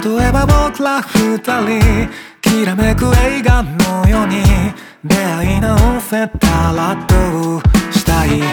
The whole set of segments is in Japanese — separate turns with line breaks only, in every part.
例えば僕ら二人きらめく映画のように出会い直せたらどうしたい。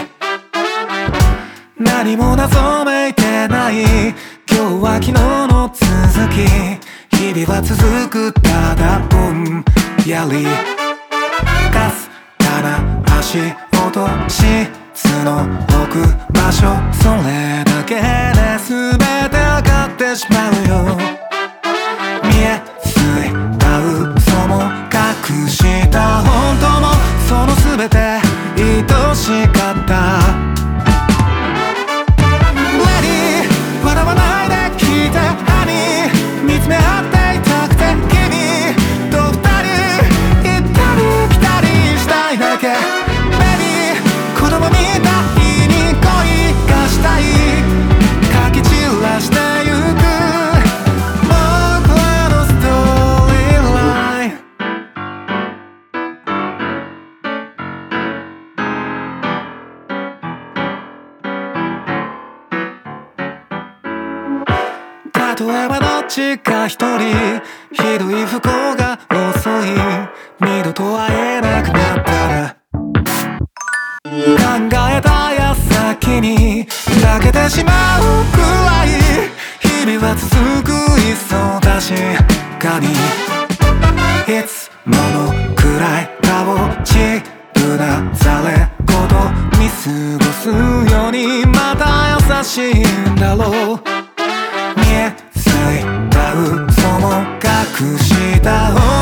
何も謎めいてない今日は昨日の続き、日々は続くただぼんやりかすかな足音質の置く場所、それだけで全てわかってしまうよ。見えすいた嘘も隠した本当もその全て愛しかった。笑わないで聞いてハニー、見つめ合っていたくて君と二人行ったり来たりしたいだけ。ベビー子供みたいに恋がしたい、かき散らしてゆく僕らのストーリーライン。例えばどっちか一人ひどい不幸が遅い、二度と会えなくなったら考えた矢先に泣けてしまうくらい日々は続くいっそ確かに。いつものくらい顔ちうなされ言見過ごすようにまた優しいんだろう。見えすいた嘘も隠した